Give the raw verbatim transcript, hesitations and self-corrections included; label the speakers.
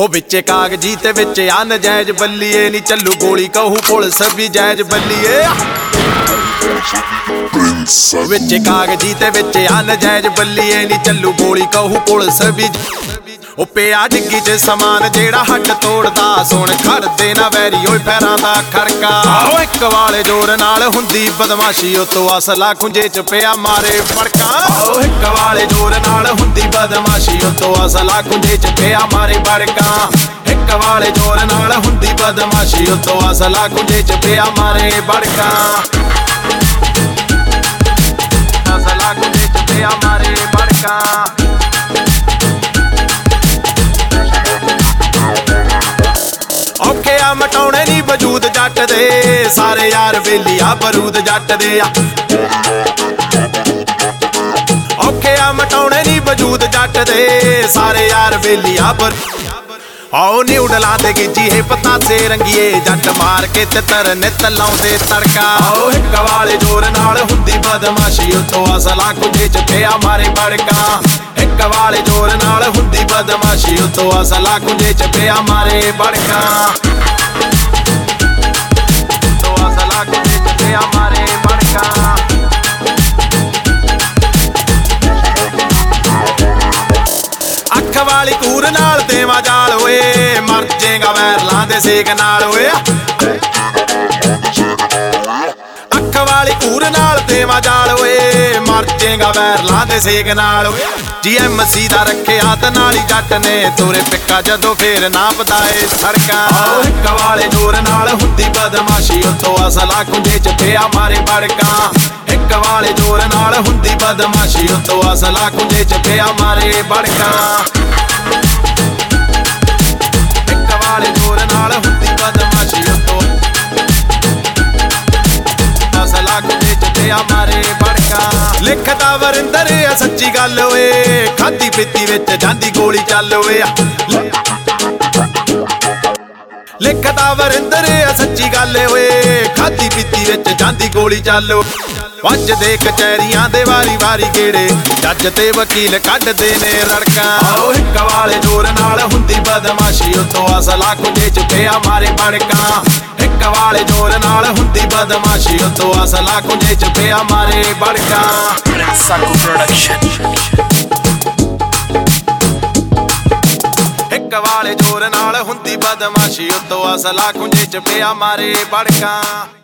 Speaker 1: ਉਹ ਵਿੱਚੇ ਕਾਗਜੀ ਤੇ ਵਿੱਚ ਆ ਨਜਾਇਜ਼ ਬੱਲੀਏ ਨੀ ਚੱਲੂ ਗੋਲੀ ਕਹੂ ਪੁਲਿਸ ਵੀ ਜਾਇਜ਼ ਬੱਲੀਏ ਵਿੱਚੇ ਕਾਗਜੀ ਤੇ ਵਿੱਚ ਆ ਨਜਾਇਜ਼ ਬੱਲੀਏ ਨੀ ਚੱਲੂ ਗੋਲੀ ਕਹੂ ਪੁਲਿਸ ਵੀ ਉਹ ਪਿਆ ਡਿੱਗੀ ਚ ਸਮਾਨ ਜਿਹੜਾ ਹੱਡ ਤੋੜਦਾ ਸੁਣ ਖੜਦੇ ਨਾ ਵੈਰੀ ਓਏ ਪੈਰਾਂ ਦਾ ਖੜਕਾ ਓ ਇੱਕ ਵਾਲੇ ਜ਼ੋਰ ਨਾਲ ਹੁੰਦੀ ਬਦਮਾਸ਼ੀ ਉਤੋਂ ਅਸਲਾ ਖੁੰਝੇ ਚ ਪਿਆ ਮਾਰੇ ਫੜਕਾ ਓ ਇੱਕ ਵਾਲੇ ਜ਼ੋਰ ਨਾਲ ਹੁੰਦੀ ਬਦਮਾਸ਼ੀ ਉਤੋਂ ਅਸਲਾ ਖੁੰਝੇ ਚ ਪਿਆ ਮਾਰੇ ਫੜਕਾ ਇੱਕ ਵਾਲੇ ਜ਼ੋਰ ਨਾਲ ਹੁੰਦੀ ਬਦਮਾਸ਼ੀ ਉਤੋਂ ਅਸਲਾ ਖੁੰਝੇ ਚ ਪਿਆ ਮਾਰੇ ਫੜਕਾ ਅਸਲਾ ਖੁੰਝੇ ਚ ਪਿਆ ਮਾਰੇ ਫੜਕਾ ਔਖੇ ਆ ਮਟਾਉਣੇ ਨੀ ਵਜੂਦ ਜੱਟ ਦੇ ਸਾਰੇ ਯਾਰ ਵੇਲੀ ਆ ਬਰੂਦ ਜੱਟ ਦੇ ਆ ਔਖੇ ਆ ਮਟਾਉਣੇ ਨੀ ਵਜੂਦ ਜੱਟ ਦੇ ਸਾਰੇ ਯਾਰ ਵੇਲੀ ਆ ਬਰ ਆਓ ਨਿਊਡਲਾਂ ਤੇ ਗਿੱਜੀ ਹੈ ਪਤਾਸੇ ਰੰਗੀਏ ਜੱਟ ਮਾਰ ਕੇ ਤਿੱਤਰ ਨਿੱਤ ਲਾਉਂਦੇ ਤੜਕਾ ਆਓ ਇੱਕ ਵਾਲੇ ਜ਼ੋਰ ਨਾਲ ਹੁੰਦੀ ਬਦਮਾਸ਼ੀ ਉਤੋਂ ਅਸਲਾ ਖੁੰਝੇ ਚ ਪਿਆ ਮਾਰੇ ਬੜਕਾ ਇੱਕ ਵਾਲੇ ਜ਼ੋਰ ਨਾਲ ਹੁੰਦੀ ਬਦਮਾਸ਼ੀ ਉਤੋਂ ਅਸਲਾ ਖੁੰਝੇ ਚ ਪਿਆ ਮਾਰੇ ਬੜਕਾ ਉਤੋਂ ਅਸਲਾ ਖੁੰਝੇ ਚ ਪਿਆ ਮਾਰੇ ਬੜਕਾ ਅੱਖ ਵਾਲੀ ਕੂਰ ਨਾਲ ਦੇਵਾ ਜਾਲ ਓਏ ਮਰ ਜੇਗਾ ਵੈਰਲਾਂ ਦੇ ਸੇਕ ਨਾਲ ਓਏ ਅੱਖ ਵਾਲੀ ਕੂਰ ਨਾਲ ਦੇਵਾ ਜਾਲ ਓਏ ਮਰ ਜੇਗਾ ਵੈਰਲਾਂ ਦੇ ਸੇਕ ਨਾਲ ਓਏ ਜੀ ਐਮ ਸੀ ਦਾ ਰੱਖਿਆ ਤੇ ਨਾਲ ਹੀ ਜੱਟ ਨੇ ਤੋਰੇ ਪਿੱਕਾ ਜਦੋਂ ਫੇਰ ਨਾ ਪਤਾਏ ਸੜਕਾਂ ਇੱਕ ਵਾਲੇ ਜ਼ੋਰ ਨਾਲ ਹੁੰਦੀ ਬਦਮਾਸ਼ੀ ਉਤੋਂ ਅਸਲਾ ਖੁੰਝੇ ਚ ਪਿਆ ਮਾਰੇ ਬੜਕਾਂ ਇੱਕ ਵਾਲੇ ਜ਼ੋਰ ਨਾਲ ਹੁੰਦੀ ਬਦਮਾਸ਼ੀ ਉਤੋਂ ਅਸਲਾ ਖੁੰਝੇ ਚ ਪਿਆ ਮਾਰੇ ਬੜਕਾਂ ਇੱਕ ਵਾਲੇ ਜ਼ੋਰ ਨਾਲ ਹੁੰਦੀ ਬਦਮਾਸ਼ੀ ਉਤੋਂ ਅਸਲਾ ਖੁੰਝੇ ਚ ਪਿਆ ਮਾਰੇ ਬੜਕਾਂ ਲਿਖਦਾ ਵਰਿੰਦਰ ਆ ਸੱਚੀ ਗੱਲ ਓਏ ਖਾਦੀ ਪੀਤੀ ਵਿੱਚ ਜਾਂਦੀ ਗੋਲੀ ਚੱਲ ਓਏ ਲਿਖਦਾ ਵਰਿੰਦਰ ਆ ਸੱਚੀ ਗੱਲ ਓਏ ਖਾਦੀ ਪੀਤੀ ਵਿੱਚ ਜਾਂਦੀ ਗੋਲੀ ਚੱਲ ਵੱਜਦੇ ਕਚਹਿਰੀਆਂ ਦੇ ਵਾਰੀ ਵਾਰੀ ਗੇੜੇ ਜੱਜ ਤੇ ਵਕੀਲ ਕੱਢਦੇ ਨੇ ਰੜਕਾਂ ਆਓ ਇੱਕ ਵਾਲੇ ਜ਼ੋਰ ਨਾਲ ਹੁੰਦੀ ਬਦਮਾਸ਼ੀ ਉਤੋਂ ਅਸਲਾ ਖੁੰਝੇ ਚ ਪਿਆ ਮਾਰੇ ਬੜਕਾਂ ਇੱਕ ਵਾਲੇ ਜ਼ੋਰ ਨਾਲ ਹੁੰਦੀ ਬਦਮਾਸ਼ੀ ਉਤੋਂ ਅਸਲਾ ਖੁੰਝੇ ਚ ਪਿਆ ਮਾਰੇ ਬੜਕਾਂ
Speaker 2: ਸਾਕੂ ਪ੍ਰੋਡਕਸ਼ਨ
Speaker 1: ਇੱਕ ਵਾਲੇ ਜ਼ੋਰ ਨਾਲ ਹੁੰਦੀ ਬਦਮਾਸ਼ੀ ਉਤੋਂ ਅਸਲਾ ਖੁੰਝੇ ਚ ਪਿਆ ਮਾਰੇ ਬੜਕਾਂ।